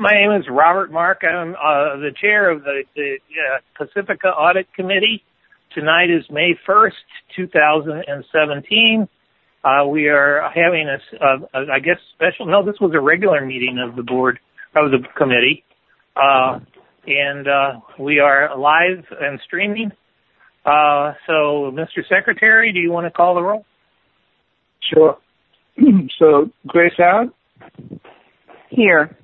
my name is Robert Mark. I'm the chair of the Pacifica Audit Committee. Tonight is May 1st, 2017. We are having special, no, this was a regular meeting of the board, of the committee. And we are live and streaming. So, Mr. Secretary, do you want to call the roll? Sure. So, Grace Allen? Here.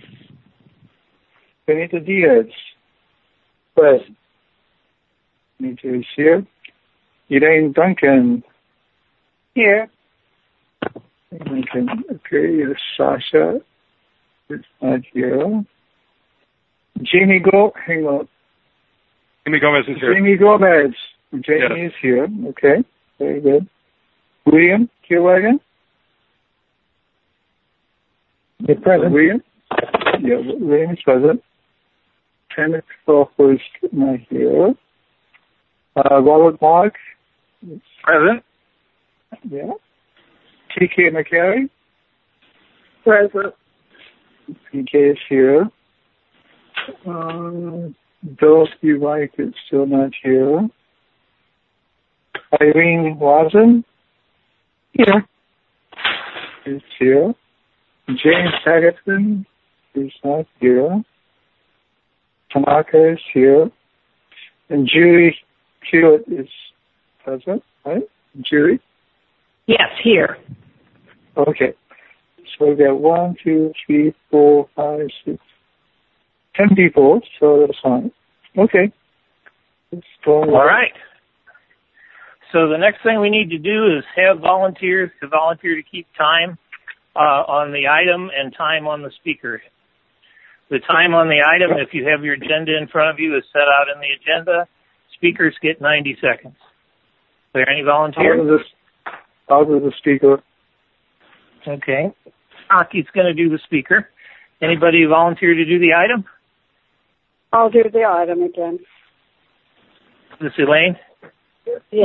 Benita Diaz? Present. Benita is here. Elaine Duncan? Here. Duncan, okay. Sasha is not here. Jamie Gomez is here. Jamie Gomez. Jamie is here. Okay. Very good. William Kierwagen? You're present. William? Yeah, William is present. Kenneth Crawford is not here. Robert Mark? Present. Yeah. T.K. McCary? Present. P.K. is here. Dorothy White is still not here. Irene Watson? Here. Is here. James Haggerton is not here. Tanaka is here. And Julie Hewitt is present, right? Julie? Yes, here. Okay. So we got 1, 2, 3, 4, 5, 6, 10 people, so that's fine. Okay. All right. So the next thing we need to do is have volunteers to volunteer to keep time on the item and time on the speaker. The time on the item, if you have your agenda in front of you, is set out in the agenda. Speakers get 90 seconds. Are there any volunteers? I'll do the speaker. Okay. Aki's going to do the speaker. Anybody volunteer to do the item? I'll do the item again. This Elaine? Yes,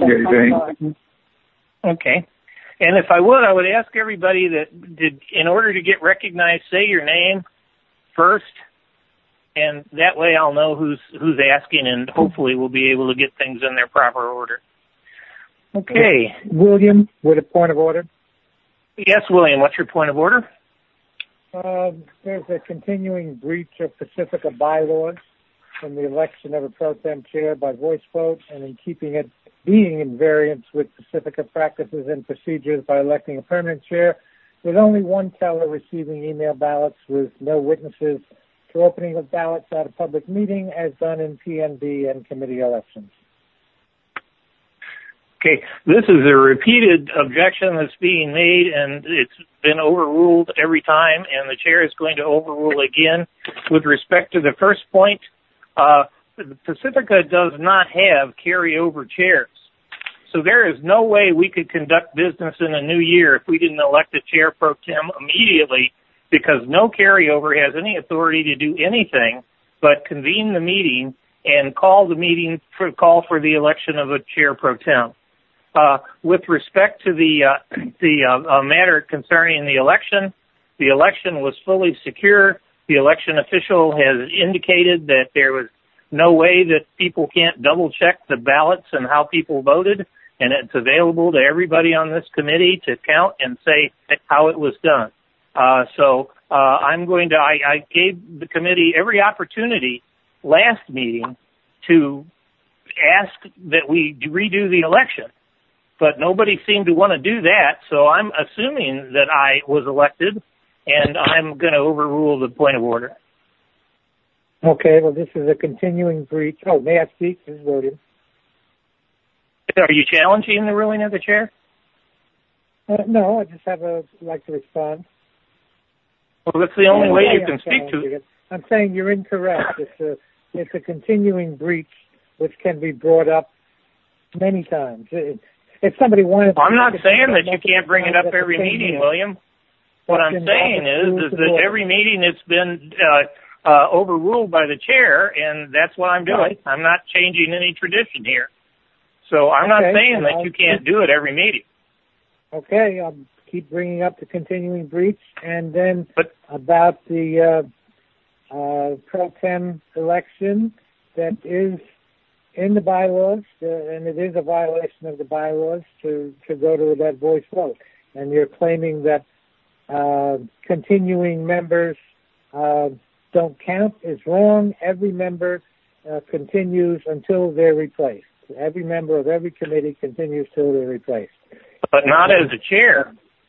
Okay. And if I would ask everybody that in order to get recognized, say your name first, and that way I'll know who's asking, and hopefully we'll be able to get things in their proper order. Okay. William, with a point of order. Yes, William, what's your point of order? There's a continuing breach of Pacifica bylaws from the election of a pro tem chair by voice vote, and in keeping it being in variance with Pacifica practices and procedures by electing a permanent chair, with only one teller receiving email ballots with no witnesses to opening of ballots at a public meeting as done in PNB and committee elections. Okay, this is a repeated objection that's being made, and it's been overruled every time, and the chair is going to overrule again. With respect to the first point, Pacifica does not have carryover chairs. So there is no way we could conduct business in a new year if we didn't elect a chair pro tem immediately, because no carryover has any authority to do anything but convene the meeting and call the meeting call for the election of a chair pro tem. With respect to the matter concerning the election was fully secure. The election official has indicated that there was no way that people can't double check the ballots and how people voted, and it's available to everybody on this committee to count and say how it was done. I gave the committee every opportunity last meeting to ask that we redo the election, but nobody seemed to want to do that, so I'm assuming that I was elected, and I'm going to overrule the point of order. Okay, well, this is a continuing breach. Oh, may I speak? This is William. Are you challenging the ruling of the chair? No, I just like to respond. Well, that's the only way you can speak to it. I'm saying you're incorrect. It's a continuing breach which can be brought up many times. If somebody wanted, I'm not saying that you can't bring it up every meeting, William. What I'm saying is that every meeting it's been overruled by the chair, and that's what I'm doing. I'm not changing any tradition here. So I'm not saying that you can't do it every meeting. Okay, I'll keep bringing up the continuing breach, and then about the pro tem election that is in the bylaws, and it is a violation of the bylaws to go to that voice vote. And you're claiming that continuing members don't count is wrong. Every member continues until they're replaced. Every member of every committee continues till they're replaced. But not as a chair.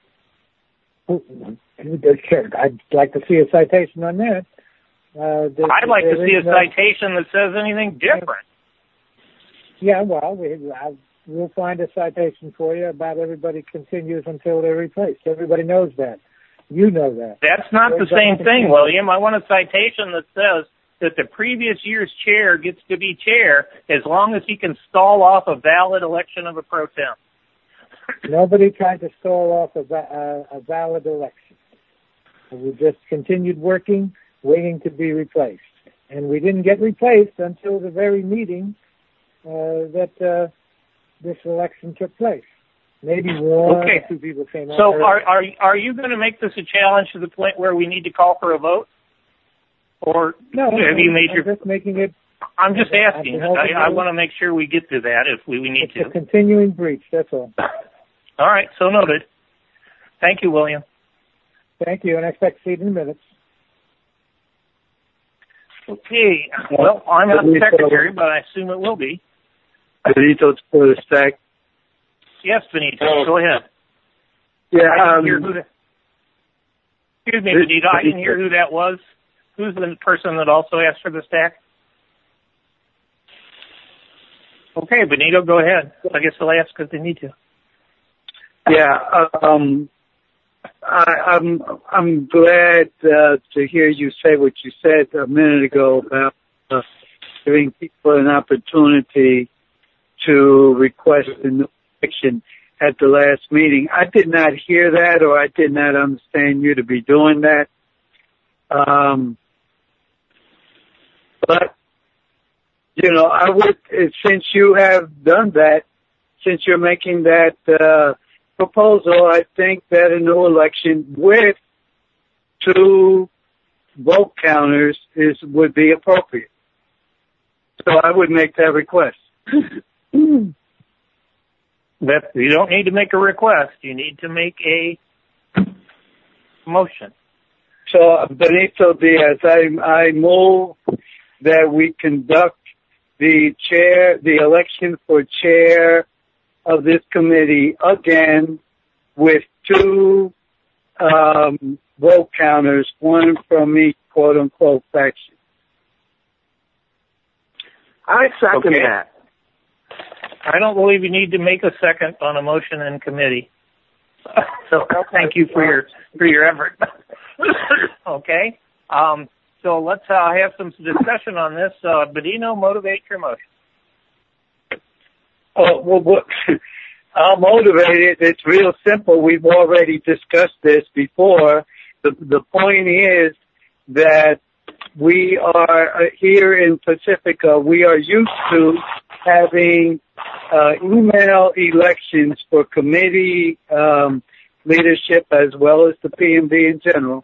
I'd like to see a citation on that. I'd like to see a citation that says anything different. Yeah, well, we'll find a citation for you about everybody continues until they're replaced. Everybody knows that. You know that. That's not the same thing, William. I want a citation that says that the previous year's chair gets to be chair as long as he can stall off a valid election of a pro tem. Nobody tried to stall off a valid election. We just continued working, waiting to be replaced. And we didn't get replaced until the very meeting that this election took place. Maybe one or two people came out. So are you going to make this a challenge to the point where we need to call for a vote? Or no, have you made I'm just making it. I'm just asking. I want to make sure we get to that if we need to. It's a continuing breach, that's all. All right, so noted. Thank you, William. Thank you, and I expect to see it in minutes. Okay. Well, I'm not the secretary, but I assume it will be. Benito for the stack. Yes, Benito. Go ahead. Yeah. Excuse me, Benito. I didn't hear who that was. Who's the person that also asked for the stack? Okay, Benito, go ahead. I guess they'll ask because they need to. Yeah. I'm glad to hear you say what you said a minute ago about giving people an opportunity to request a new election at the last meeting. I did not hear that, or I did not understand you to be doing that. But, you know, I would, since you have done that, since you're making that proposal, I think that a new election with 2 vote counters would be appropriate. So I would make that request. That you don't need to make a request. You need to make a motion. So, Benito Diaz, I move that we conduct the election for chair of this committee again with 2 vote counters, one from each quote unquote faction. I second that. I don't believe you need to make a second on a motion in committee. So thank you for your effort. Okay. So let's have some discussion on this. Benito, motivate your motion. I'll motivate it. It's real simple. We've already discussed this before. The point is that we are here in Pacifica. We are used to having email elections for committee leadership as well as the PMB in general,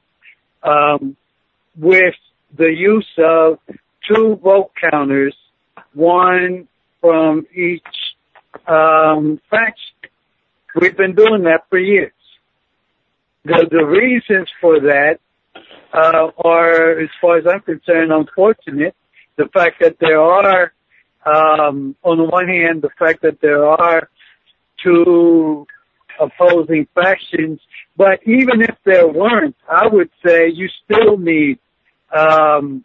with the use of 2 vote counters, one from each faction. We've been doing that for years. The reasons for that are, as far as I'm concerned, unfortunate. The fact that there are, on the one hand, the fact that there are 2 opposing factions, but even if there weren't, I would say you still need 2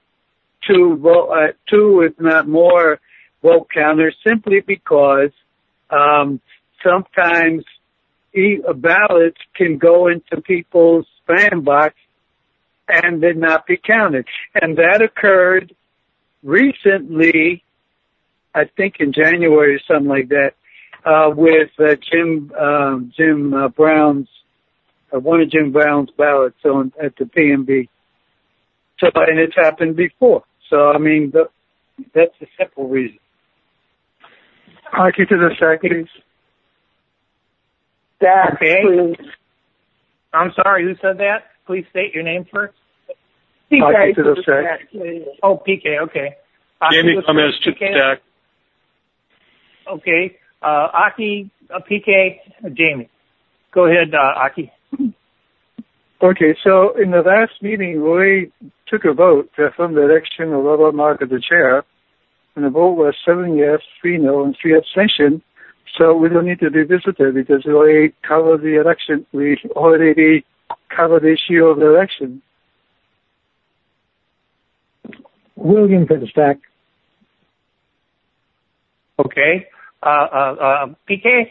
if not more vote counters, simply because sometimes ballots can go into people's spam box and then not be counted. And that occurred recently, I think in January or something like that, with Jim Brown's, one of Jim Brown's ballots at the PMB. So, and it's happened before. So, I mean, that's a simple reason. Archie to the stack, please. Okay. I'm sorry, who said that? Please state your name first. PK to the stack. Oh, PK, okay. Jamie Gomez to the stack. Okay. Aki, PK, Jamie. Go ahead, Aki. Okay, so in the last meeting, we took a vote to affirm the election of Robert Mark as the chair, and the vote was 7 yes, 3 no, and 3 abstention. So we don't need to revisit it because we already covered the election. We already covered the issue of the election. William for the stack. Okay. PK?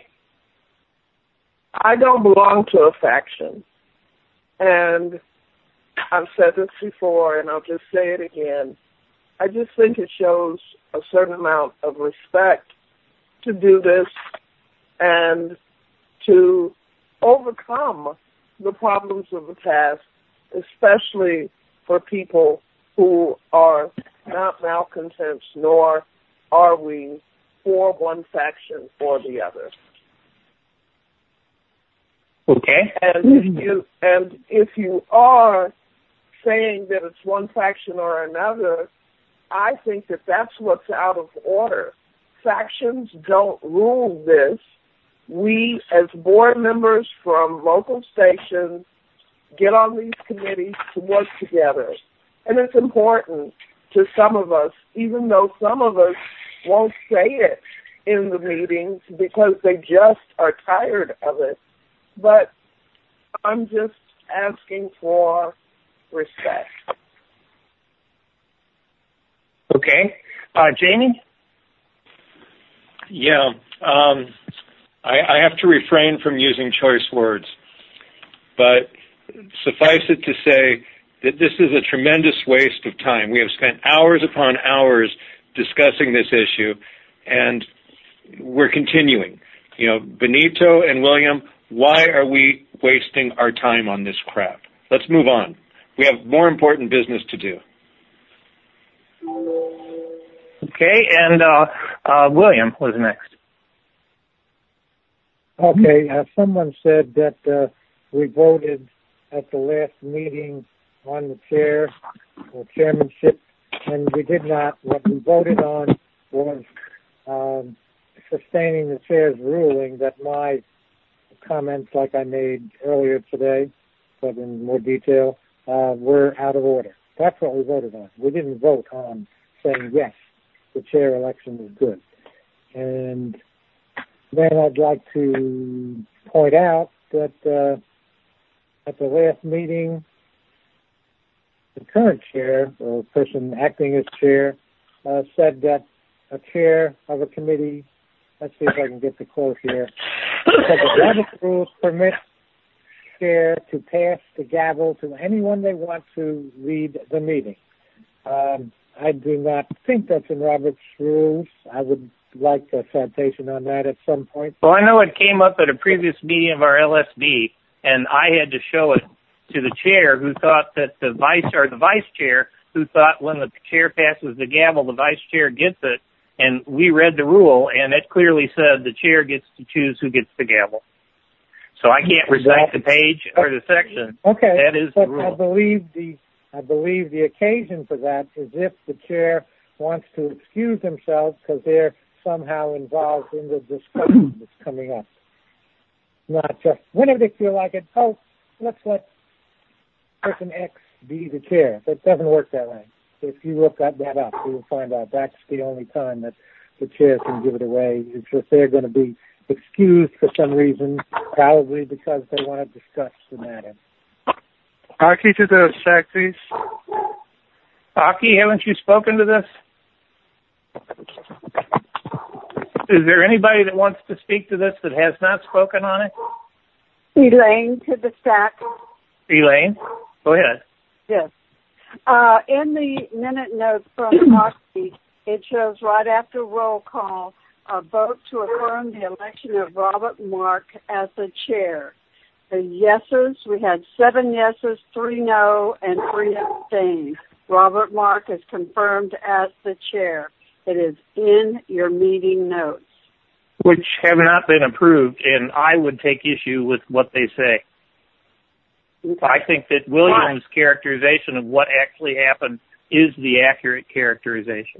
I don't belong to a faction. And I've said this before, and I'll just say it again. I just think it shows a certain amount of respect to do this and to overcome the problems of the past, especially for people who are not malcontents, nor are we for one faction or the other. Okay. And if you are saying that it's one faction or another, I think that that's what's out of order. Factions don't rule this. We, as board members from local stations, get on these committees to work together. And it's important to some of us, even though some of us won't say it in the meetings because they just are tired of it. But I'm just asking for respect. Okay. Jamie? Yeah. I have to refrain from using choice words, but suffice it to say that this is a tremendous waste of time. We have spent hours upon hours discussing this issue, and we're continuing. You know, Benito and William, why are we wasting our time on this crap? Let's move on. We have more important business to do. Okay, and William was next. Okay, someone said that we voted at the last meeting on the chair or chairmanship, and we did not. What we voted on was sustaining the chair's ruling that my comments, like I made earlier today, but in more detail, were out of order. That's what we voted on. We didn't vote on saying, yes, the chair election is good. And then I'd like to point out that at the last meeting, the current chair, or person acting as chair, said that a chair of a committee, let's see if I can get the quote here, said the Robert's rules permit chair to pass the gavel to anyone they want to lead the meeting. I do not think that's in Robert's rules. I would like a citation on that at some point. Well, I know it came up at a previous meeting of our LSB, and I had to show it to the chair, who thought that the vice chair, who thought when the chair passes the gavel, the vice chair gets it. And we read the rule, and it clearly said the chair gets to choose who gets the gavel. So I can't recite the page or the section. Okay, that is the rule. I believe the occasion for that is if the chair wants to excuse themselves because they're somehow involved in the discussion that's coming up. Not just whenever they feel like it, let's let person X be the chair. That doesn't work that way. If you look that up, you'll find out that's the only time that the chair can give it away. It's if they're going to be excused for some reason, probably because they want to discuss the matter. Aki to the stack, please. Aki, haven't you spoken to this? Is there anybody that wants to speak to this that has not spoken on it? Elaine to the stack. Elaine, go ahead. Yes. In the minute notes from Aki, it shows right after roll call, a vote to affirm the election of Robert Mark as the chair. The yeses, we had 7 yeses, 3 no, and 3 abstain. Robert Mark is confirmed as the chair. It is in your meeting notes. Which have not been approved, and I would take issue with what they say. I think that William's characterization of what actually happened is the accurate characterization.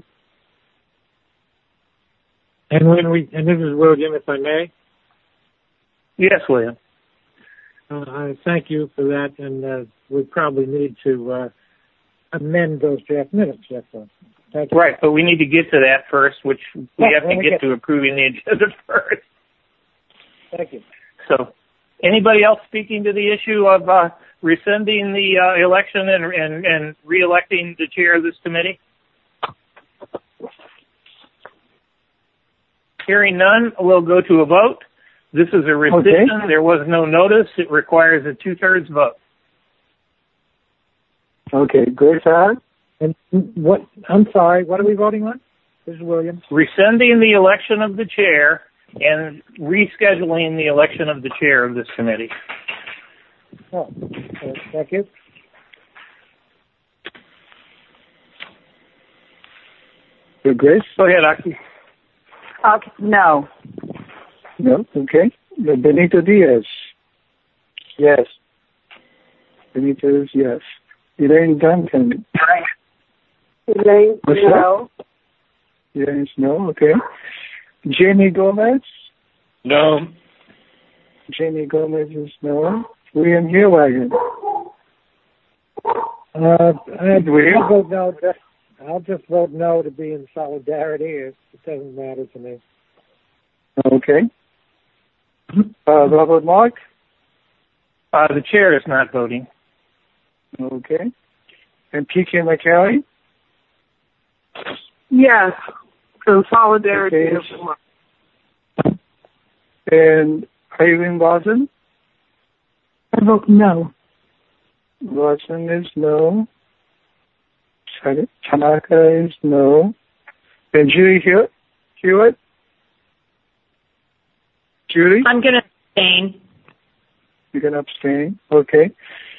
And this is William, if I may. Yes, William. I thank you for that, and we probably need to amend those draft minutes. Thank you. Right, but we need to get to that first, which we have to get to approving the agenda first. Thank you. So, anybody else speaking to the issue of rescinding the election and re-electing the chair of this committee? Hearing none, we'll go to a vote. This is a rescission. Okay. There was no notice. It requires a 2/3 vote. Okay, great. And what? I'm sorry. What are we voting on? This is William. Rescinding the election of the chair and rescheduling the election of the chair of this committee. Oh, thank you. Grace? Go ahead, Aki. No. No, okay. Benito Diaz. Yes. Benito is yes. Elaine Duncan. Elaine, no. Elaine is no, okay. Jamie Gomez? No. Jamie Gomez is no. William Heerwagen? I'll just vote no to be in solidarity. It doesn't matter to me. Okay. Robert Mark? The chair is not voting. Okay. And P.K. McCallie? Yes. In solidarity. Okay. And Irene Watson? I vote no. Watson is no. Tanaka is no. And Judy Hewitt? Judy? I'm going to abstain. You're going to abstain? Okay.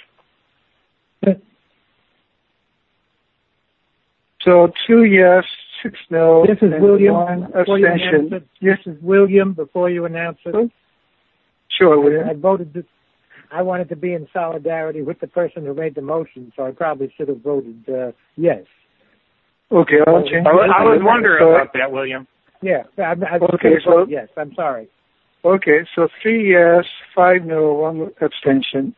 So 2 yes, 6 no. This is William. 1 abstention. This is William. Before you announce it. Sure, William. I wanted to be in solidarity with the person who made the motion, so I probably should have voted yes. Okay, I'll change. I was wondering about that, William. Yeah, yes. I'm sorry. Okay, so 3 yes, 5 no, 1 abstention.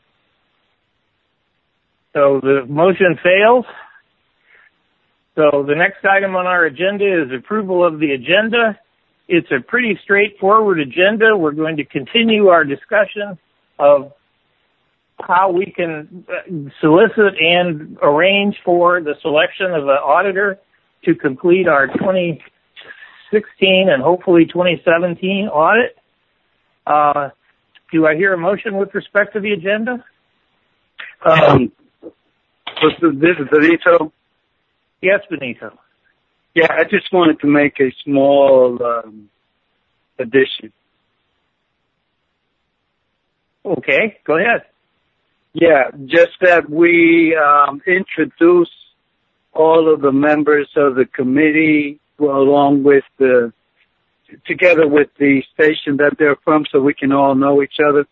So the motion fails. So the next item on our agenda is approval of the agenda. It's a pretty straightforward agenda. We're going to continue our discussion of how we can solicit and arrange for the selection of an auditor to complete our 2016 and hopefully 2017 audit. Do I hear a motion with respect to the agenda? This is Benito. Yes, Benito. Yeah, I just wanted to make a small addition. Okay, go ahead. Yeah, just that we introduce all of the members of the committee along with together with the station that they're from so we can all know each other.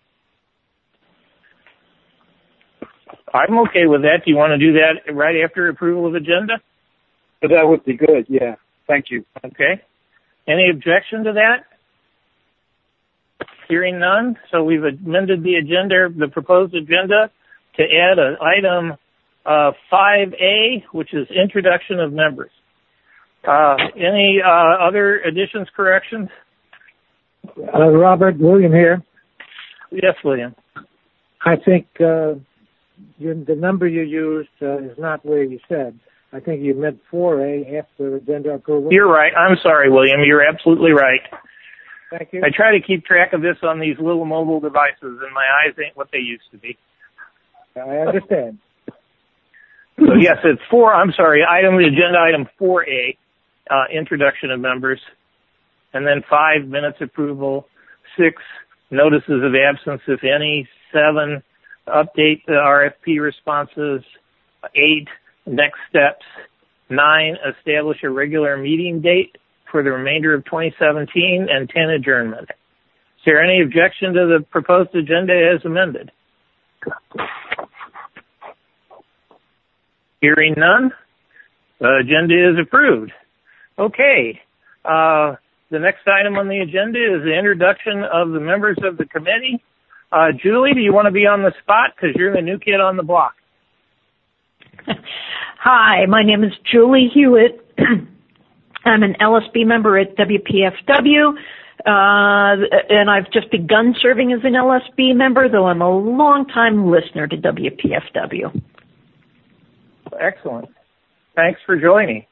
I'm okay with that. Do you want to do that right after approval of agenda? But that would be good, yeah. Thank you. Okay. Any objection to that? Hearing none. So we've amended the agenda, the proposed agenda, to add an item 5A, which is introduction of members. Any other additions, corrections? Robert, William here. Yes, William. I think the number you used is not where you said. I think you meant 4A after agenda approval. You're right. I'm sorry, William. You're absolutely right. Thank you. I try to keep track of this on these little mobile devices, and my eyes ain't what they used to be. I understand. So yes, it's agenda item 4A, introduction of members, and then 5 minutes approval, 6 notices of absence, if any, 7 update the RFP responses, 8 next steps, 9 establish a regular meeting date for the remainder of 2017, and 10 adjournment. Is there any objection to the proposed agenda as amended? Hearing none, the agenda is approved. Okay. The next item on the agenda is the introduction of the members of the committee. Julie, do you want to be on the spot? Because you're the new kid on the block. Hi, my name is Julie Hewitt. I'm an LSB member at WPFW, and I've just begun serving as an LSB member, though I'm a long-time listener to WPFW. Excellent. Thanks for joining.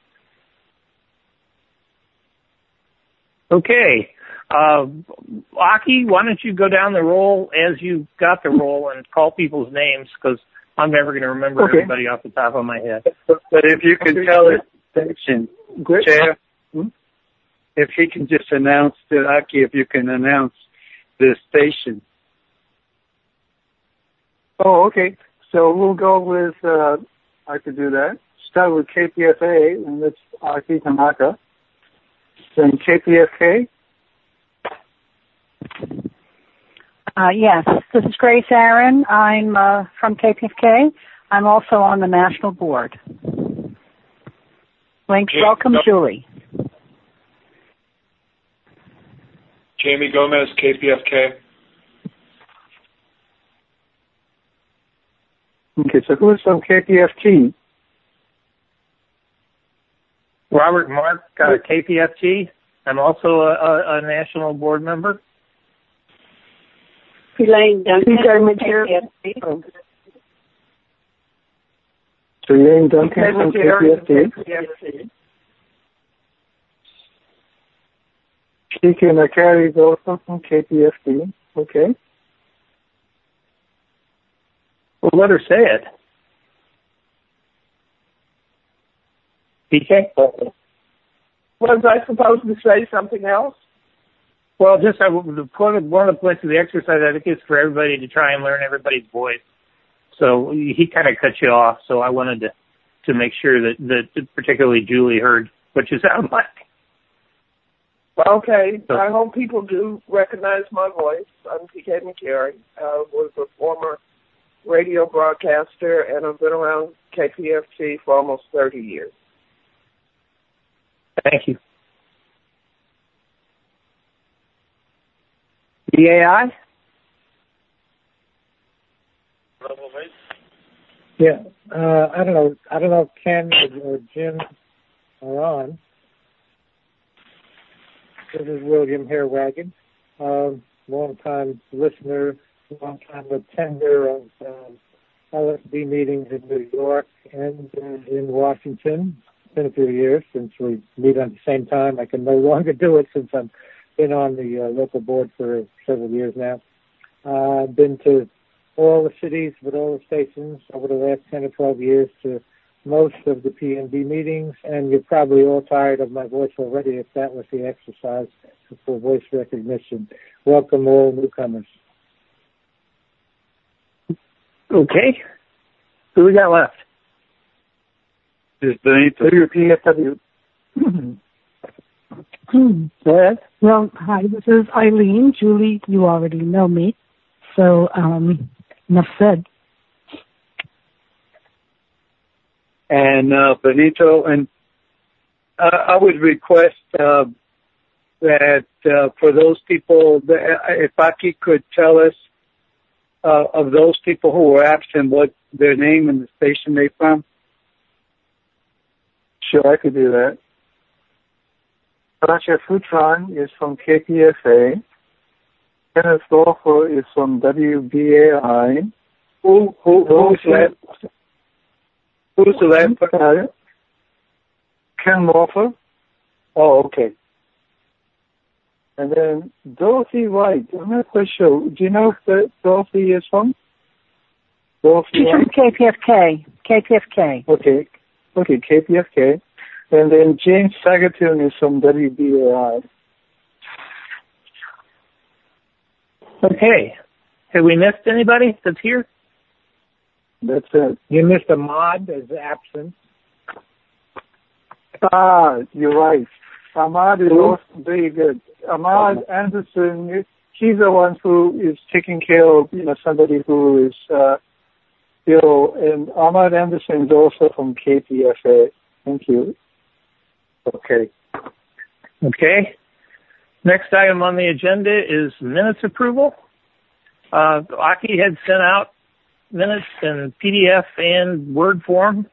Okay. Aki, why don't you go down the roll as you got the roll and call people's names, because I'm never going to remember everybody off the top of my head. But if you can tell it, section, Chair, if he can just announce to Aki, if you can announce the station. Oh, okay. So we'll go with, I could do that. Start with KPFA, and that's Aki Tanaka. Then KPFK. Yes, this is Grace Aaron. I'm from KPFK. I'm also on the national board. Welcome, Julie. Jamie Gomez, KPFK. Okay, so who's from KPFT? Robert Mark, KPFT. I'm also a national board member. Elaine Duncan, KPFT. So Elaine Duncan from KPFT. Kiki McCary is also from KPFT. Okay. Well, let her say it. PK? Was I supposed to say something else? Well, just one of the points of the exercise, I think, is for everybody to try and learn everybody's voice. So he kind of cut you off, so I wanted to make sure that particularly Julie heard what you sound like. Okay, I hope people do recognize my voice. I'm PK McCary. I was a former radio broadcaster, and I've been around KPFT for almost 30 years. Thank you. BAI? Yeah, I don't know if Ken or Jim are on. This is William Harewagon, long-time listener, long-time attender of LSB meetings in New York and in Washington. It's been a few years since we meet at the same time. I can no longer do it since I've been on the local board for several years now. I've been to all the cities with all the stations over the last 10 or 12 years to most of the PNB meetings, and you're probably all tired of my voice already if that was the exercise for voice recognition. Welcome all newcomers. Okay. Who we got left? Is Benito. WPFW. Go ahead. Well, hi, this is Eileen. Julie, you already know me. So, enough said. And Benito, and I would request that for those people, if Aki could tell us of those people who were absent, what their name and the station they're from. Sure, I could do that. Raja Futran is from KPFA. Kenneth Lawful is from WBAI. Who's that? Who's the last? Ken Lawful. Oh, okay. And then Dorothy White. I'm not quite sure. Do you know where Dorothy is from? She's from KPFK. KPFK. Okay, KPFK. And then James Sagatun is from WBAI. Okay. Have we missed anybody that's here? That's it. You missed Ahmad as absent. You're right. Ahmad is also very good. Ahmad Anderson she's the one who is taking care of, somebody who is ill. And Ahmad Anderson is also from KPFA. Thank you. Okay. Okay. Next item on the agenda is minutes approval. Aki had sent out minutes in PDF and Word form.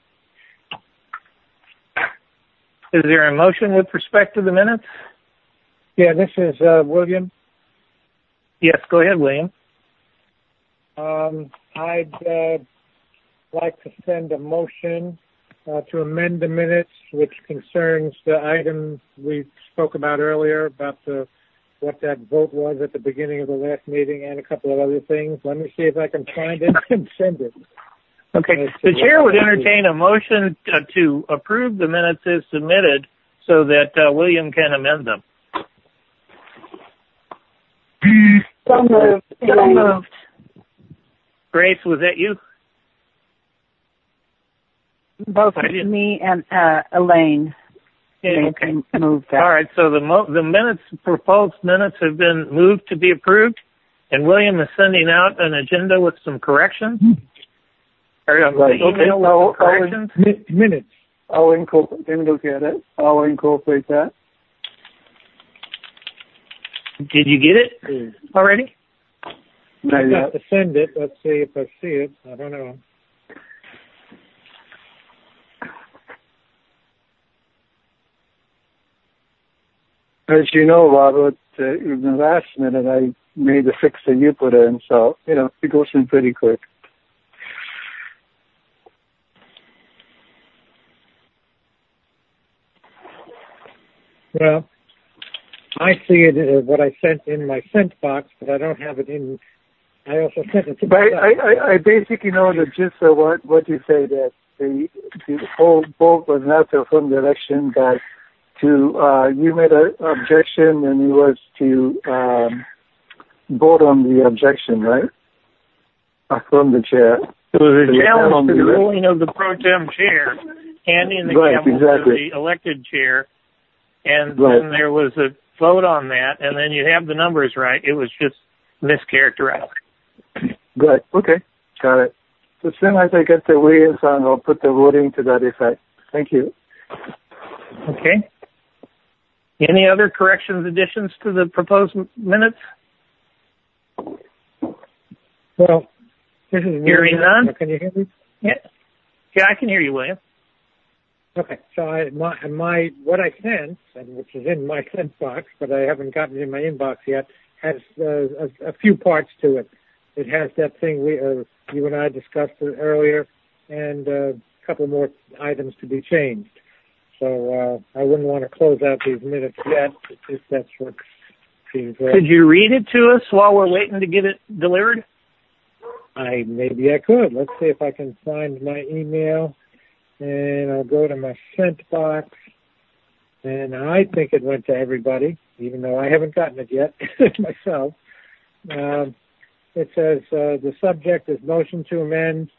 Is there a motion with respect to the minutes? Yeah, this is William. Yes, go ahead, William. I'd like to send a motion to amend the minutes, which concerns the item we spoke about earlier, about what that vote was at the beginning of the last meeting and a couple of other things. Let me see if I can find it and send it. Okay. The chair would entertain a motion to approve the minutes as submitted so that William can amend them. So moved. So moved. Grace, was that you? Both me and Elaine. Okay. Moved that. All right. So the minutes, proposed minutes, have been moved to be approved, and William is sending out an agenda with some corrections. Right. Okay. Minutes. I'll incorporate. Let me look at it. I'll incorporate that. Did you get it already? I got to send it. Let's see if I see it. I don't know. As you know, Robert, in the last minute, I made the fix that you put in, so, it goes in pretty quick. Well, I see it, what I sent in my sent box, but I don't have it in. I also sent it to I basically know the gist of what you say, that the whole vote was not to affirm the election, but you made an objection, and it was to vote on the objection, right? From the chair. It was a challenge to the ruling of the pro tem chair, handing the gavel to the elected chair, and then there was a vote on that, and then you have the numbers right. It was just mischaracterized. Right. Okay. Got it. So as soon as I get the Williams on, I'll put the voting to that effect. Thank you. Okay. Any other corrections, additions to the proposed minutes? Well, this is hearing none. Can you hear me? Yeah, I can hear you, William. Okay, so what I sent, and which is in my sent box, but I haven't gotten it in my inbox yet, has a few parts to it. It has that thing you and I discussed earlier, and a couple more items to be changed. So I wouldn't want to close out these minutes yet, if that's what seems right. Could you read it to us while we're waiting to get it delivered? Maybe I could. Let's see if I can find my email. And I'll go to my sent box, and I think it went to everybody, even though I haven't gotten it yet myself. It says the subject is motion to amend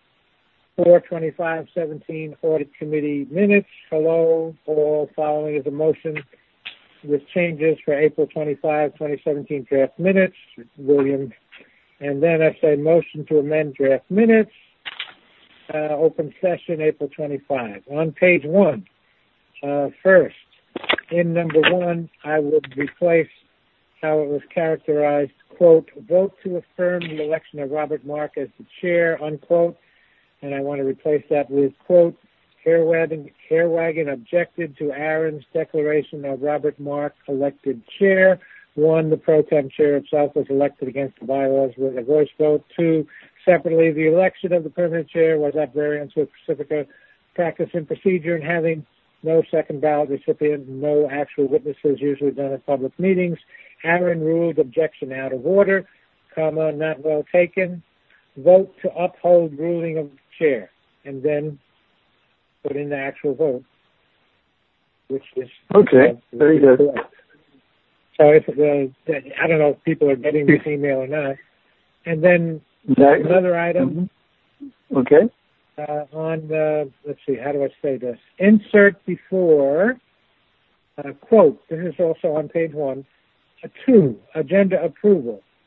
4/25/17 Audit Committee minutes. Hello, all. Following is a motion with changes for April 25, 2017 draft minutes. William. And then I say motion to amend draft minutes. Open session April 25. On page 1, first, in number 1, I would replace how it was characterized, quote, vote to affirm the election of Robert Mark as the chair, unquote, and I want to replace that with, quote, Hairwagon objected to Aaron's declaration of Robert Mark elected chair. 1, the pro tem chair itself was elected against the bylaws with a voice vote. 2, separately, the election of the permanent chair was at variance with Pacifica practice and procedure in having no second ballot recipient, no actual witnesses usually done at public meetings. Aaron ruled objection out of order, comma, not well taken. Vote to uphold ruling of the chair, and then put in the actual vote, which is okay. Very good. Correct. So if I don't know if people are getting this email or not. And then another item. Mm-hmm. Okay. Let's see, how do I say this? Insert before, quote, this is also on page 1, 2, agenda approval.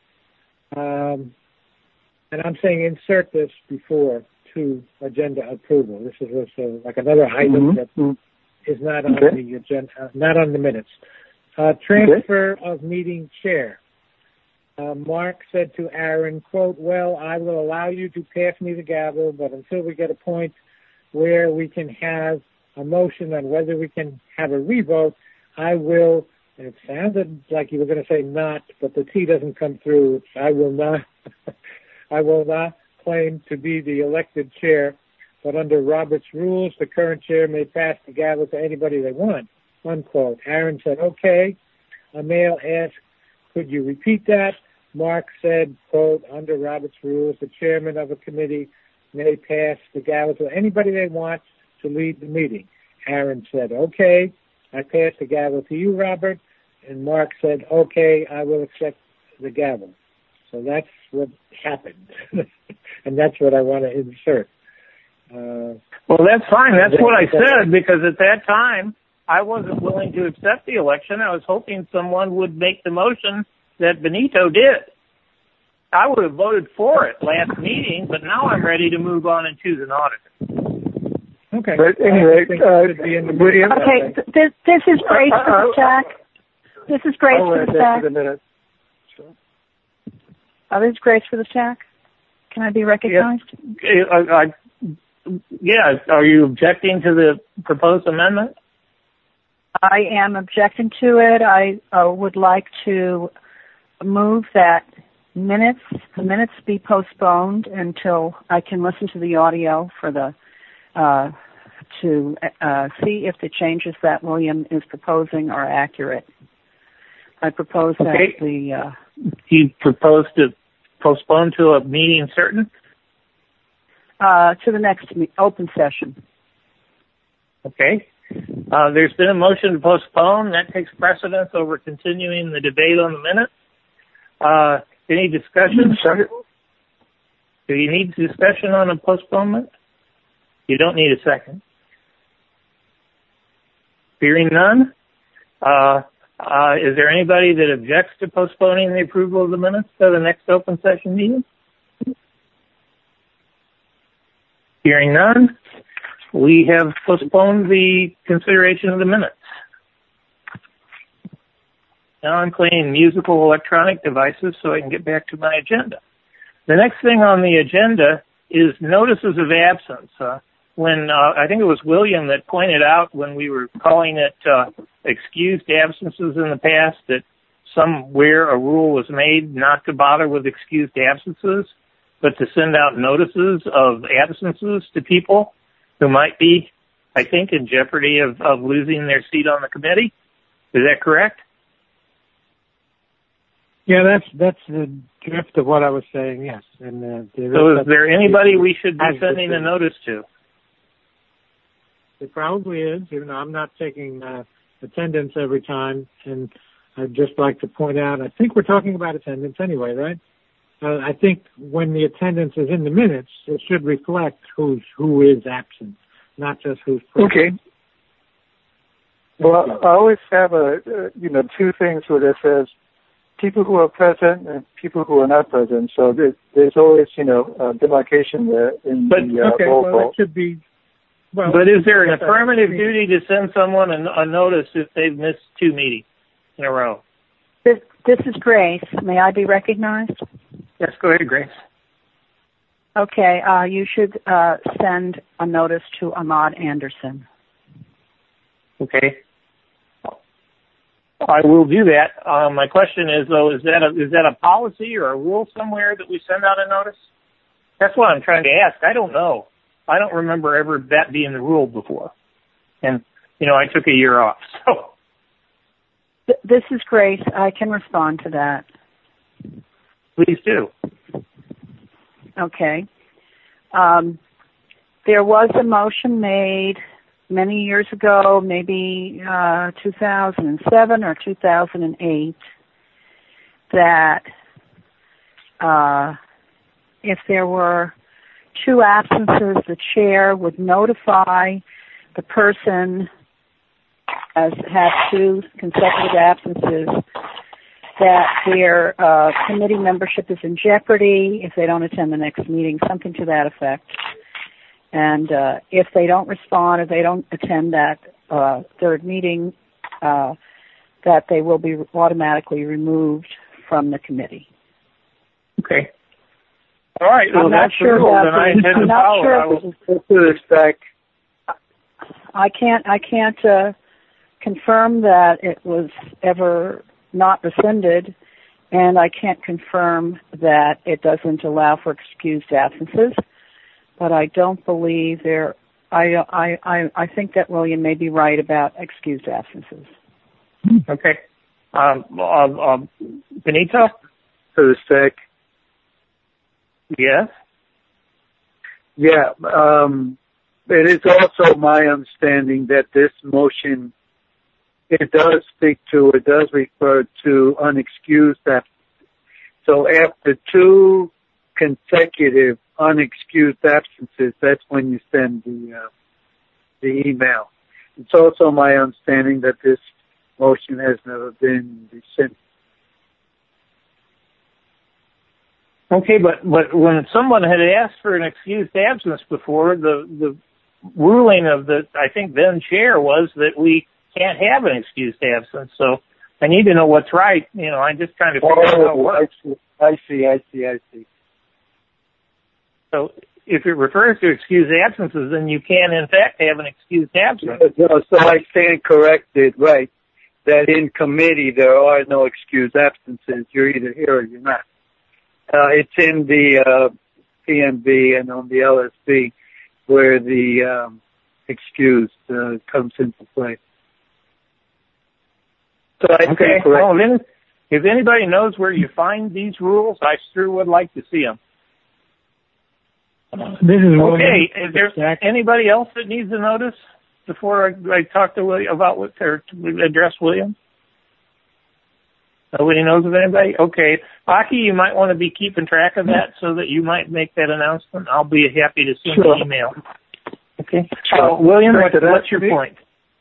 And I'm saying insert this before to agenda approval. This is like another item that is not on the agenda, not on the minutes. Transfer of meeting chair. Mark said to Aaron, quote, well, I will allow you to pass me the gavel, but until we get a point where we can have a motion on whether we can have a revote, I will, and it sounded like you were going to say not, but the T doesn't come through. I will not claim to be the elected chair, but under Robert's rules, the current chair may pass the gavel to anybody they want, unquote. Aaron said, okay. Amail asked, could you repeat that? Mark said, quote, under Robert's rules, the chairman of a committee may pass the gavel to anybody they want to lead the meeting. Aaron said, okay. I pass the gavel to you, Robert. And Mark said, okay, I will accept the gavel. So that's what happened. And that's what I want to insert. Well, that's fine. That's what I said, because at that time, I wasn't willing to accept the election. I was hoping someone would make the motion that Benito did. I would have voted for it last meeting, but now I'm ready to move on and choose an auditor. Okay. But anyway, William. Okay, this is Grace for the TAC. This is Grace for the TAC. This is Grace for the TAC. Can I be recognized? Yeah. Are you objecting to the proposed amendment? I am objecting to it. I would like to move that the minutes be postponed until I can listen to the audio for to see if the changes that William is proposing are accurate. I propose that You propose to postpone to a meeting certain? To the next open session. Okay. There's been a motion to postpone. That takes precedence over continuing the debate on the minutes. Any discussion? Do you need discussion on a postponement? You don't need a second. Hearing none, is there anybody that objects to postponing the approval of the minutes to the next open session meeting? Hearing none, we have postponed the consideration of the minutes. Now I'm playing musical electronic devices so I can get back to my agenda. The next thing on the agenda is notices of absence. When I think it was William that pointed out when we were calling it excused absences in the past that somewhere a rule was made not to bother with excused absences, but to send out notices of absences to people who might be, I think, in jeopardy of losing their seat on the committee. Is that correct? Yeah, that's the drift of what I was saying, yes. And so is there anybody we should be sending a notice to? It probably is. Even though I'm not taking attendance every time, and I'd just like to point out, I think we're talking about attendance anyway, right? I think when the attendance is in the minutes, it should reflect who is absent, not just who's present. Okay. Well, I always have two things where it says people who are present and people who are not present. So there's always, a demarcation there in the roll call. It should be. Well, but is there an affirmative duty to send someone a notice if they've missed 2 meetings in a row? This is Grace. May I be recognized? Yes, go ahead, Grace. Okay, you should send a notice to Ahmad Anderson. Okay. I will do that. My question is, though, is that a policy or a rule somewhere that we send out a notice? That's what I'm trying to ask. I don't know. I don't remember ever that being the rule before. And, I took a year off, so. This is Grace. I can respond to that. Please do. Okay. There was a motion made many years ago, maybe 2007 or 2008, that if there were 2 absences, the chair would notify the person as had 2 consecutive absences that their committee membership is in jeopardy if they don't attend the next meeting, something to that effect. And if they don't respond, if they don't attend that third meeting, that they will be automatically removed from the committee. Okay. All right. Well, that's the rule that I intend to follow. I can't confirm that it was ever not rescinded, and I can't confirm that it doesn't allow for excused absences. But I don't believe there. I think that William may be right about excused absences. Okay. Benito? For the sec. Yes? Yeah. It is also my understanding that this motion, it does refer to unexcused absences. So after 2 consecutive unexcused absences, that's when you send the email. It's also my understanding that this motion has never been rescinded. Okay, but when someone had asked for an excused absence before, the ruling of the, I think, then chair was that we can't have an excused absence. So I need to know what's right. You know, I'm just trying to figure out how it works. I see. So if it refers to excused absences, then you can, in fact, have an excused absence. No, so I stand corrected, right, that in committee there are no excused absences. You're either here or you're not. It's in the PMB and on the LSB where the excused comes into play. So I stand corrected. Well, then, if anybody knows where you find these rules, I sure would like to see them. This is William. Okay, is there anybody else that needs a notice before I talk to William about what, or to address William? Nobody knows of anybody? Okay. Aki, you might want to be keeping track of that so that you might make that announcement. I'll be happy to send an email. Okay. William, what's your point?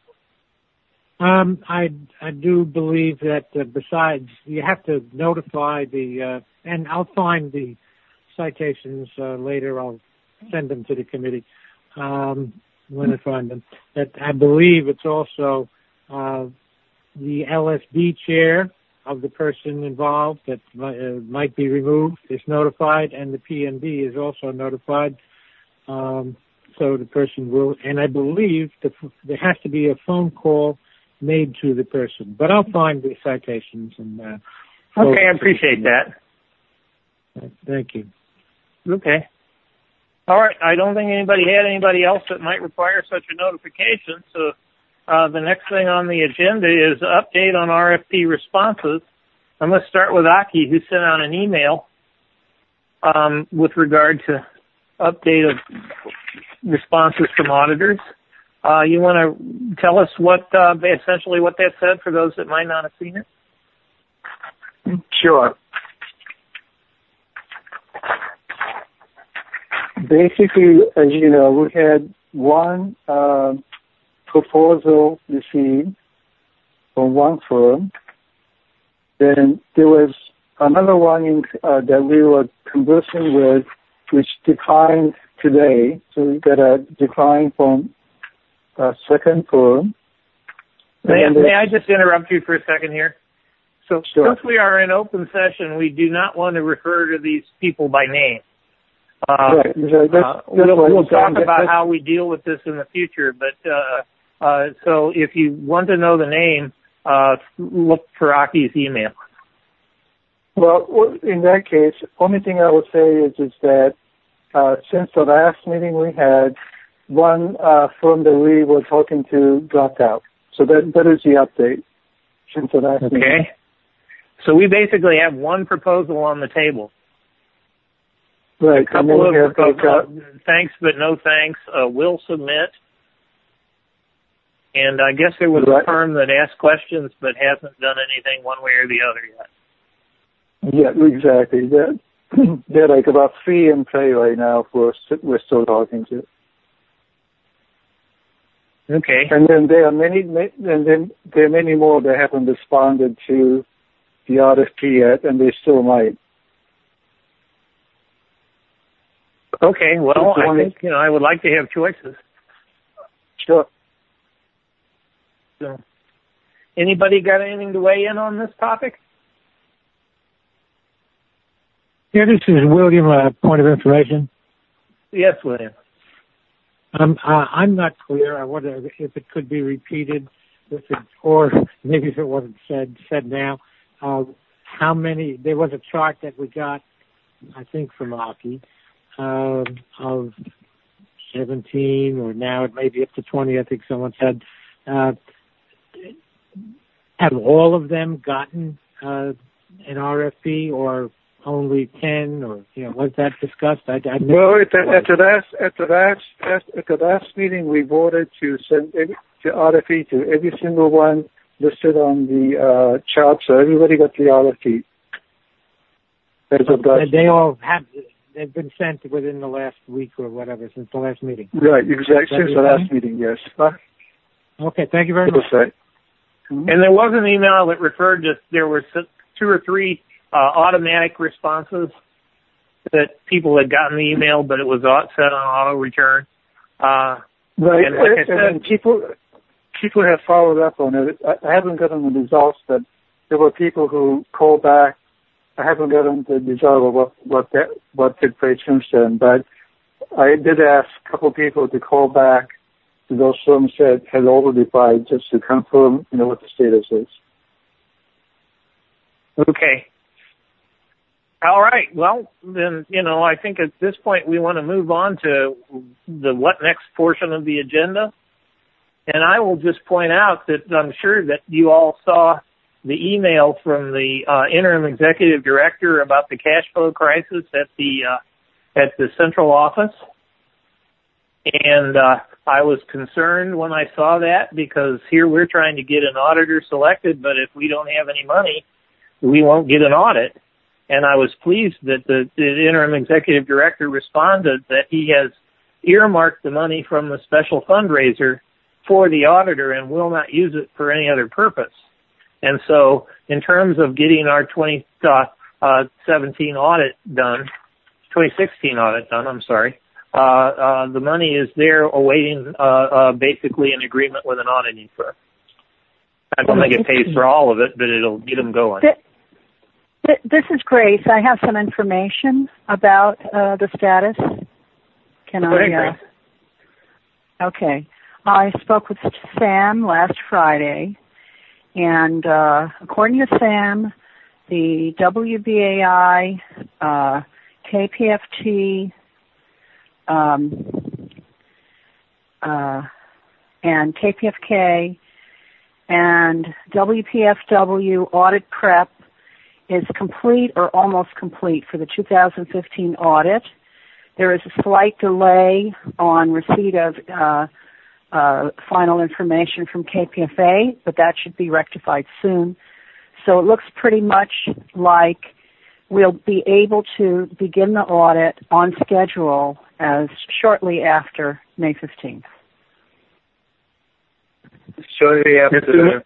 I do believe that besides, you have to notify and I'll find the citations later. I'll send them to the committee when I find them. That I believe it's also the LSB chair of the person involved that might be removed is notified, and the PNB is also notified. So the person will, and I believe there has to be a phone call made to the person. But I'll find the citations and. Okay, I appreciate that. Thank you. Okay. All right. I don't think anybody had anybody else that might require such a notification. So the next thing on the agenda is update on RFP responses. I'm going to start with Aki, who sent out an email with regard to update of responses from auditors. You want to tell us what essentially what that said for those that might not have seen it? Sure. Basically, as you know, we had one proposal received from one firm. Then there was another one that we were conversing with, which declined today. So we got a decline from a second firm. May I just interrupt you for a second here? So Since we are in open session, we do not want to refer to these people by name. Right. We'll talk about how we deal with this in the future, but so if you want to know the name, look for Aki's email. Well, in that case, only thing I would say is that since the last meeting we had, one firm that we were talking to dropped out. So that is the update since the last meeting. Okay. So we basically have one proposal on the table. Right. A couple of proposals, thanks but no thanks, will submit. And I guess there was a firm that asked questions but hasn't done anything one way or the other yet. Yeah, exactly. They're like about 3 in play right now. We're still talking to. Okay. And then there are many more that haven't responded to the RFP yet, and they still might. Okay, well, I think, I would like to have choices. Sure. So, anybody got anything to weigh in on this topic? Yeah, this is William, point of information. Yes, William. I'm not clear. I wonder if it could be repeated, or maybe if it wasn't said now. How many? There was a chart that we got, I think, from Aki, of 17, or now it may be up to 20. I think someone said. Have all of them gotten an RFP, or only 10, or was that discussed? Well, at the last meeting, we voted to send the RFP to every single one listed on the chart, so everybody got the RFP. They all have. They've been sent within the last week or whatever, since the last meeting. Right, exactly. Since the last meeting, yes. Okay, thank you very much. And there was an email that referred to there were 2 or 3 automatic responses that people had gotten the email, but it was set on auto return. Right, and like I said, people have followed up on it. I haven't gotten the results, but there were people who called back. I haven't gotten the result of what took place since then, but I did ask a couple of people to call back to those firms that had already applied, just to confirm, what the status is. Okay. All right. Well, then, I think at this point we want to move on to the what next portion of the agenda. And I will just point out that I'm sure that you all saw the email from the interim executive director about the cash flow crisis at the central office. And I was concerned when I saw that, because here we're trying to get an auditor selected, but if we don't have any money, we won't get an audit. And I was pleased that the interim executive director responded that he has earmarked the money from the special fundraiser for the auditor and will not use it for any other purpose. And so in terms of getting our 2016 audit done, the money is there awaiting basically an agreement with an auditing firm. I don't think it pays for all of it, but it'll get them going. This is Grace. I have some information about the status. Can I? Okay. I spoke with Sam last Friday, and according to Sam, the WBAI, KPFT, and KPFK and WPFW audit prep is complete or almost complete for the 2015 audit. There is a slight delay on receipt of final information from KPFA, but that should be rectified soon. So it looks pretty much like we'll be able to begin the audit on schedule as shortly after May 15th. Shortly after.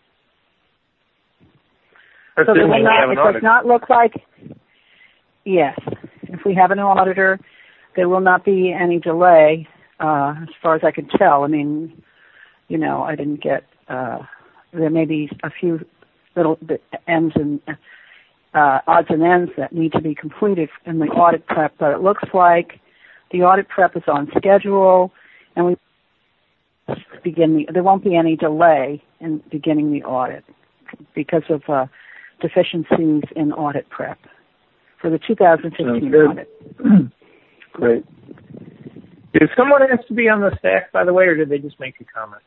So it does not look like, yes, if we have an auditor, there will not be any delay, as far as I can tell. I mean, I didn't get, there may be a few little ends and odds and ends that need to be completed in the audit prep, but it looks like the audit prep is on schedule, and we there won't be any delay in beginning the audit because of deficiencies in audit prep for the 2015 audit. Great. Did someone ask to be on the staff, by the way, or did they just make a comment?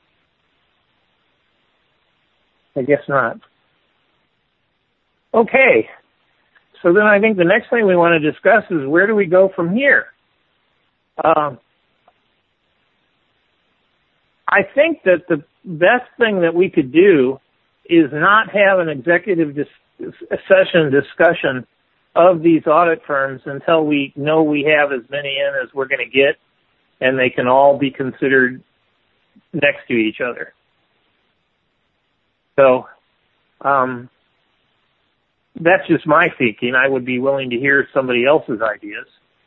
I guess not. Okay. So then I think the next thing we want to discuss is where do we go from here? I think that the best thing that we could do is not have an executive session discussion of these audit firms until we know we have as many in as we're going to get, and they can all be considered next to each other. So that's just my thinking. I would be willing to hear somebody else's ideas.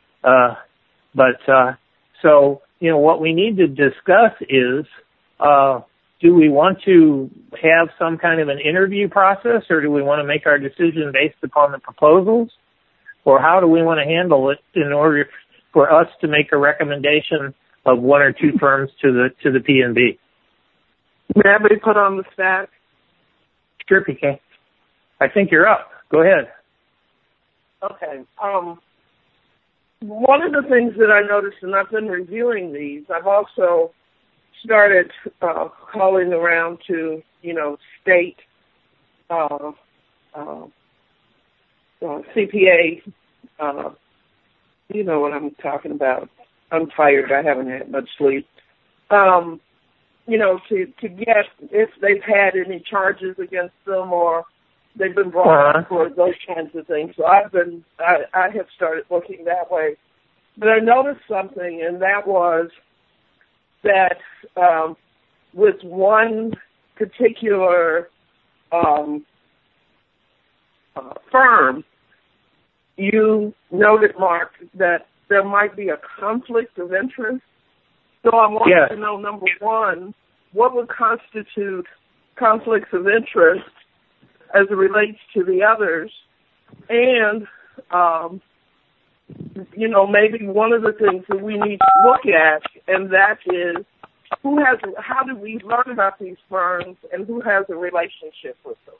So, what we need to discuss is, do we want to have some kind of an interview process, or do we want to make our decision based upon the proposals? Or how do we want to handle it in order for us to make a recommendation of one or two firms to the P&B? May I be put on the spot? Sure, PK. I think you're up. Go ahead. Okay. One of the things that I noticed, and I've been reviewing these, I've also started calling around to, state CPA, you know what I'm talking about. I'm tired. I haven't had much sleep. To get if they've had any charges against them or they've been brought up for those kinds of things. So I have started looking that way. But I noticed something, and that was that with one particular firm, you noted, Mark, that there might be a conflict of interest. So I wanted to know, number one, what would constitute conflicts of interest as it relates to the others? And, maybe one of the things that we need to look at, and that is how do we learn about these firms and who has a relationship with them?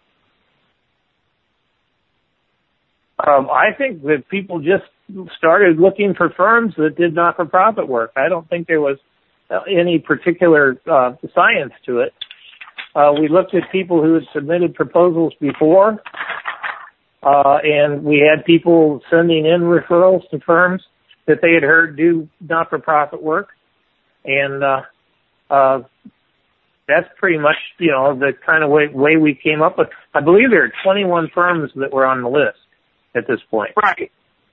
I think that people just started looking for firms that did not-for-profit work. I don't think there was any particular science to it. We looked at people who had submitted proposals before, and we had people sending in referrals to firms that they had heard do not-for-profit work. And that's pretty much, the kind of way we came up with. I believe there are 21 firms that were on the list at this point. Right.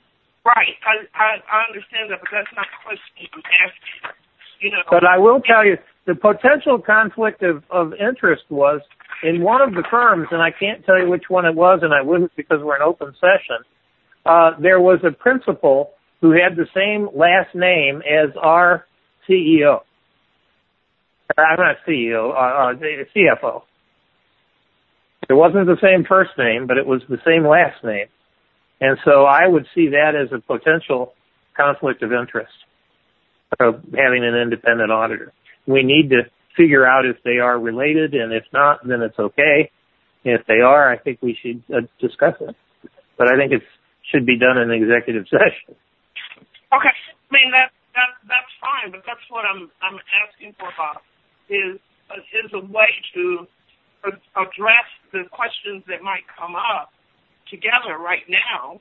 I understand that, but that's not the question I'm asking. But I will tell you, the potential conflict of interest was in one of the firms, and I can't tell you which one it was, and I wouldn't because we're in open session. There was a principal who had the same last name as our CEO. I'm not CEO, CFO. It wasn't the same first name, but it was the same last name. And so I would see that as a potential conflict of interest of having an independent auditor. We need to figure out if they are related, and if not, then it's okay. If they are, I think we should discuss it. But I think it should be done in executive session. Okay. I mean, that's fine, but that's what I'm asking for, Bob, is a way to address the questions that might come up together right now,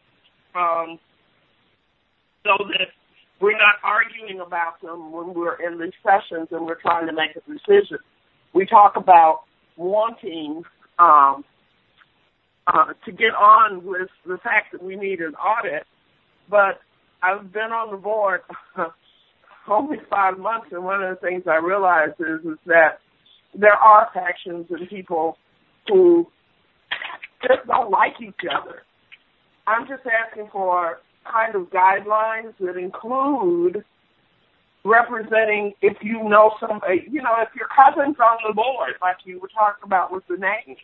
so that we're not arguing about them when we're in these sessions and we're trying to make a decision. We talk about wanting to get on with the fact that we need an audit, but I've been on the board only 5 months, and one of the things I realized is that there are factions and people who just don't like each other. I'm just asking for kind of guidelines that include representing, if you know somebody, if your cousin's on the board, like you were talking about with the name.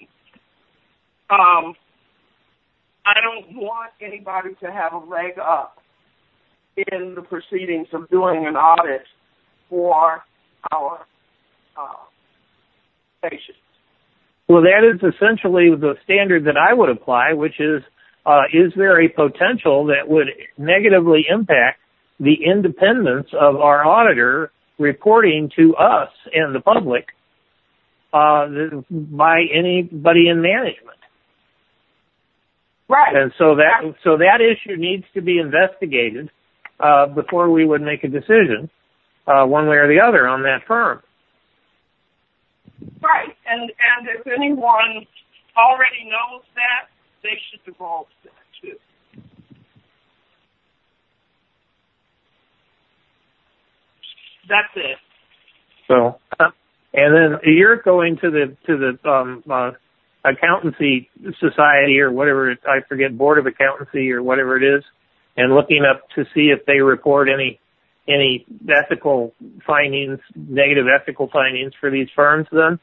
I don't want anybody to have a leg up in the proceedings of doing an audit for our patients. Well, that is essentially the standard that I would apply, which is there a potential that would negatively impact the independence of our auditor reporting to us and the public by anybody in management? Right. And so that issue needs to be investigated before we would make a decision one way or the other on that firm. Right, and if anyone already knows that, they should divulge that too. That's it. So, and then you're going to the accountancy society or whatever, I forget, board of accountancy or whatever it is, and looking up to see if they report any ethical findings, negative ethical findings for these firms then?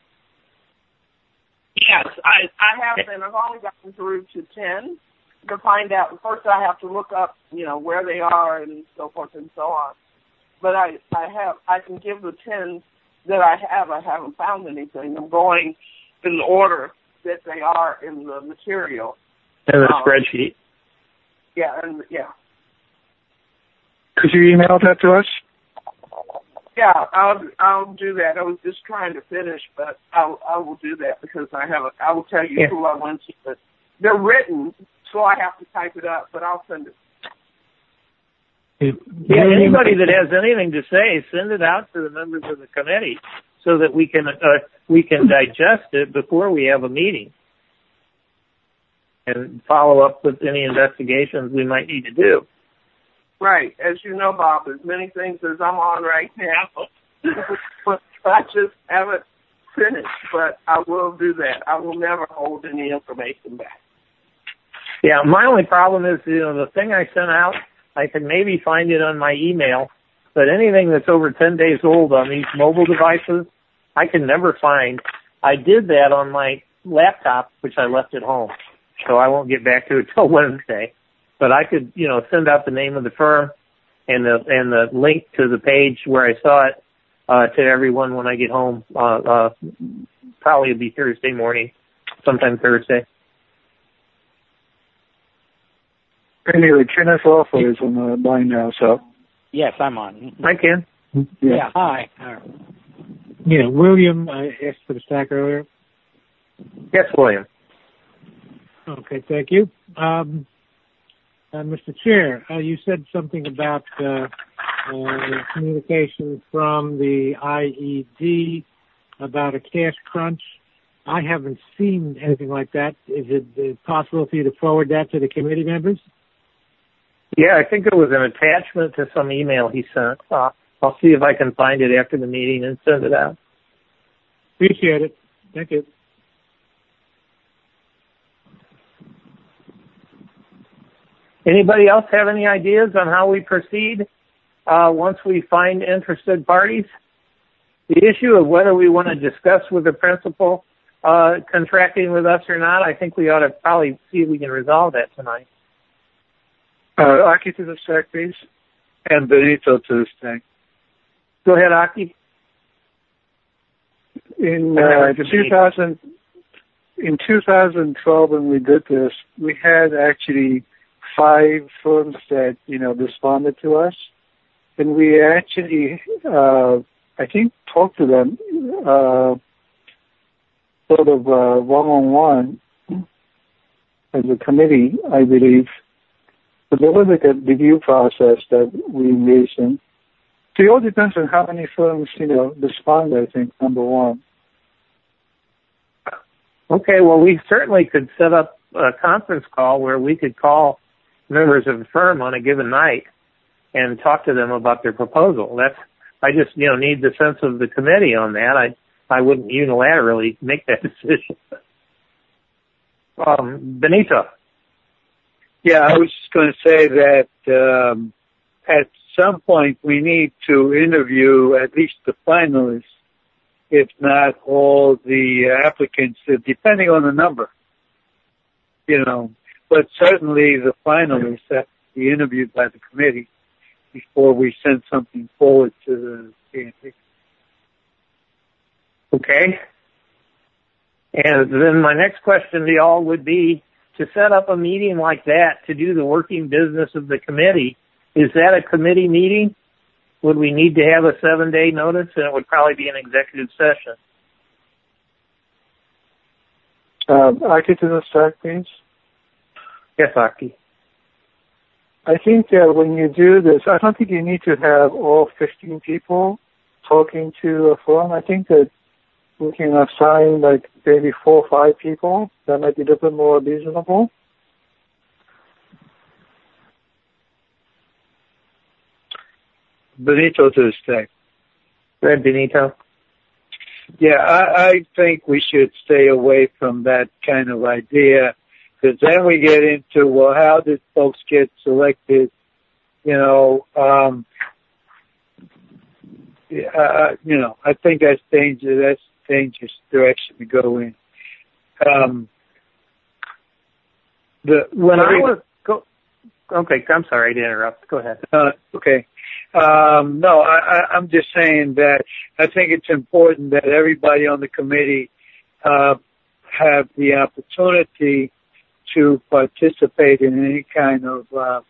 Yes, I have been. I've only gotten through to 10 to find out. First, I have to look up, where they are and so forth and so on. But I can give the 10 that I have. I haven't found anything. I'm going in the order that they are in the material. In the spreadsheet. Yeah. Could you email that to us? Yeah, I'll do that. I was just trying to finish, but I will do that because I will tell you who I went to. But they're written, so I have to type it up, but I'll send it. Yeah, anybody that has anything to say, send it out to the members of the committee so that we can digest it before we have a meeting and follow up with any investigations we might need to do. Right. As you know, Bob, there's many things as I'm on right now. I just haven't finished, but I will do that. I will never hold any information back. Yeah, my only problem is, the thing I sent out, I can maybe find it on my email, but anything that's over 10 days old on these mobile devices, I can never find. I did that on my laptop, which I left at home, so I won't get back to it till Wednesday. But I could, send out the name of the firm and the link to the page where I saw it to everyone when I get home. Probably it'll be Thursday morning, sometime Thursday. Anyway, Kenneth Lawford is on the line now, so. Yes, I'm on. Hi, Ken. Yeah, hi. William, I asked for the stack earlier. Yes, William. Okay, thank you. Mr. Chair, you said something about communication from the IED about a cash crunch. I haven't seen anything like that. Is it possible for you to forward that to the committee members? Yeah, I think it was an attachment to some email he sent. I'll see if I can find it after the meeting and send it out. Appreciate it. Thank you. Anybody else have any ideas on how we proceed once we find interested parties? The issue of whether we want to discuss with the principal contracting with us or not, I think we ought to probably see if we can resolve that tonight. Aki to the stack, please. And Benito to the stack. Go ahead, Aki. In 2012, when we did this, we had actually 5 firms that, responded to us. And we actually, I think, talked to them sort of one-on-one as a committee, I believe. But there was like a review process that we engaged in. So it all depends on how many firms, respond, I think, number one. Okay, well, we certainly could set up a conference call where we could call members of the firm on a given night and talk to them about their proposal. I just, need the sense of the committee on that. I wouldn't unilaterally make that decision. Benito. Yeah, I was just going to say that at some point we need to interview at least the finalists, if not all the applicants, depending on the number. But certainly the finalists have to be interviewed by the committee before we send something forward to the CNP. Okay. And then my next question to y'all would be, to set up a meeting like that to do the working business of the committee, is that a committee meeting? Would we need to have a 7-day notice? And it would probably be an executive session. Aki to the stack, please. Yes, Aki. I think that when you do this, I don't think you need to have all 15 people talking to a firm. I think that we can assign maybe 4 or 5 people. That might be a little bit more reasonable. Benito to the stack. Go ahead, Benito. Yeah, I think we should stay away from that kind of idea, because then we get into, well, how did folks get selected? I think that's dangerous. That's a dangerous direction to go in. Okay, I'm sorry to interrupt. Go ahead. Okay. No, I'm just saying that I think it's important that everybody on the committee have the opportunity to participate in any kind of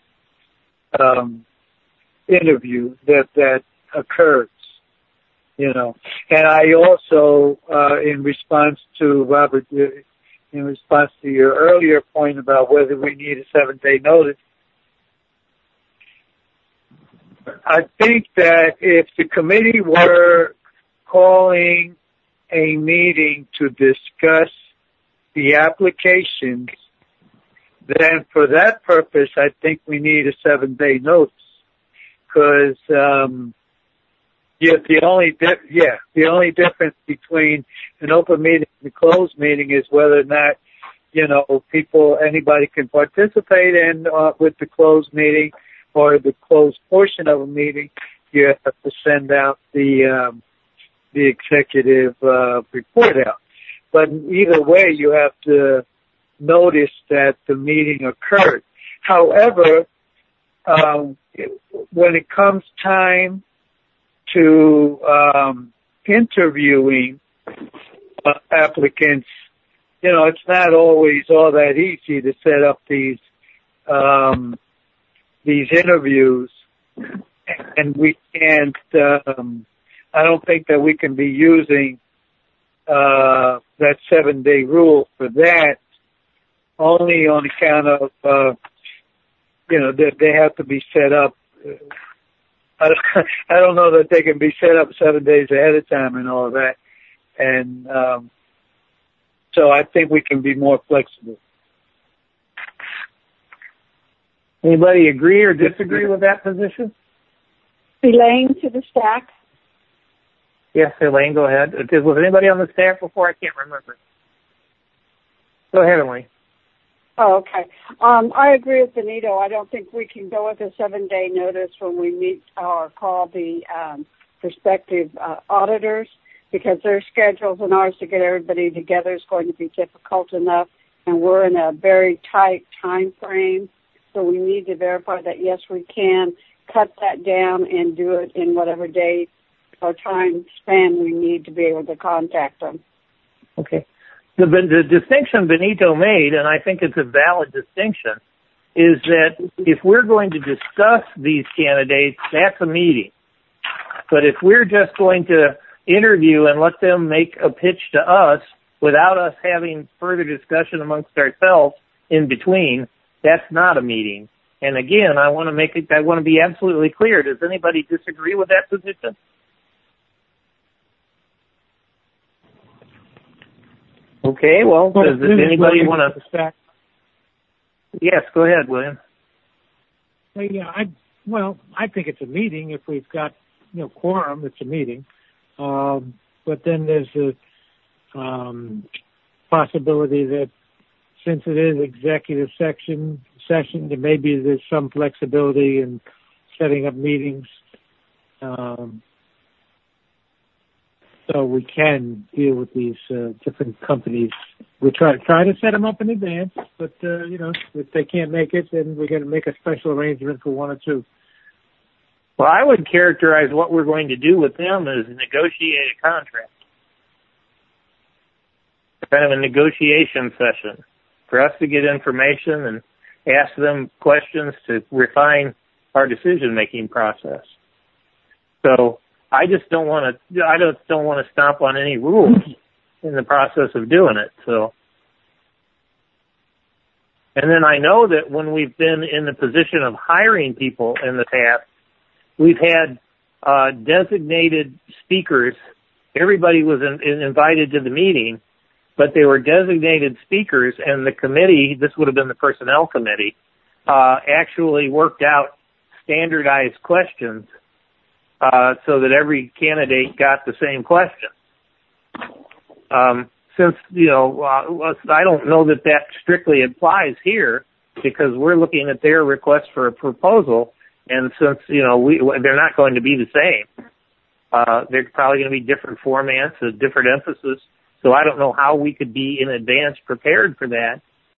interview that occurs. And I also, in response to Robert, in response to your earlier point about whether we need a 7-day notice, I think that if the committee were calling a meeting to discuss the applications, then for that purpose, I think we need a 7-day notice. Because, the only difference between an open meeting and a closed meeting is whether or not, anybody can participate in with the closed meeting, or the closed portion of a meeting. You have to send out the executive report out. But either way, you have to notice that the meeting occurred. However, when it comes time to interviewing applicants, it's not always all that easy to set up these interviews, and we can't. I don't think that we can be using that 7-day rule for that. Only on account of that they have to be set up. I don't know that they can be set up 7 days ahead of time and all of that, and so I think we can be more flexible. Anybody agree or disagree with that position? Elaine to the stack. Yes, Elaine, go ahead. Was anybody on the staff before? I can't remember. Go ahead, Elaine. Oh, okay. I agree with Benito. I don't think we can go with a 7-day notice when we meet or call the prospective auditors, because their schedules and ours to get everybody together is going to be difficult enough, and we're in a very tight time frame. So we need to verify that, yes, we can cut that down and do it in whatever day or time span we need to be able to contact them. Okay. The distinction Benito made, and I think it's a valid distinction, is that if we're going to discuss these candidates, that's a meeting. But if we're just going to interview and let them make a pitch to us without us having further discussion amongst ourselves in between, that's not a meeting. And again, I want to be absolutely clear. Does anybody disagree with that position? Okay, well, does anybody want to? Yes, go ahead, William. Yeah, I think it's a meeting. If we've got, quorum, it's a meeting. But then there's a possibility that since it is executive session, that maybe there's some flexibility in setting up meetings. So we can deal with these different companies. We try to set them up in advance, but if they can't make it, then we're going to make a special arrangement for one or two. Well, I would characterize what we're going to do with them as negotiate a contract, kind of a negotiation session for us to get information and ask them questions to refine our decision-making process. So I just don't want to stomp on any rules in the process of doing it. So, and then I know that when we've been in the position of hiring people in the past, we've had designated speakers. Everybody was invited to the meeting, but they were designated speakers, and the committee, this would have been the personnel committee, actually worked out standardized questions so that every candidate got the same question. Since, I don't know that strictly applies here because we're looking at their request for a proposal, and since, they're not going to be the same. They're probably going to be different formats, a different emphasis. So I don't know how we could be in advance prepared for that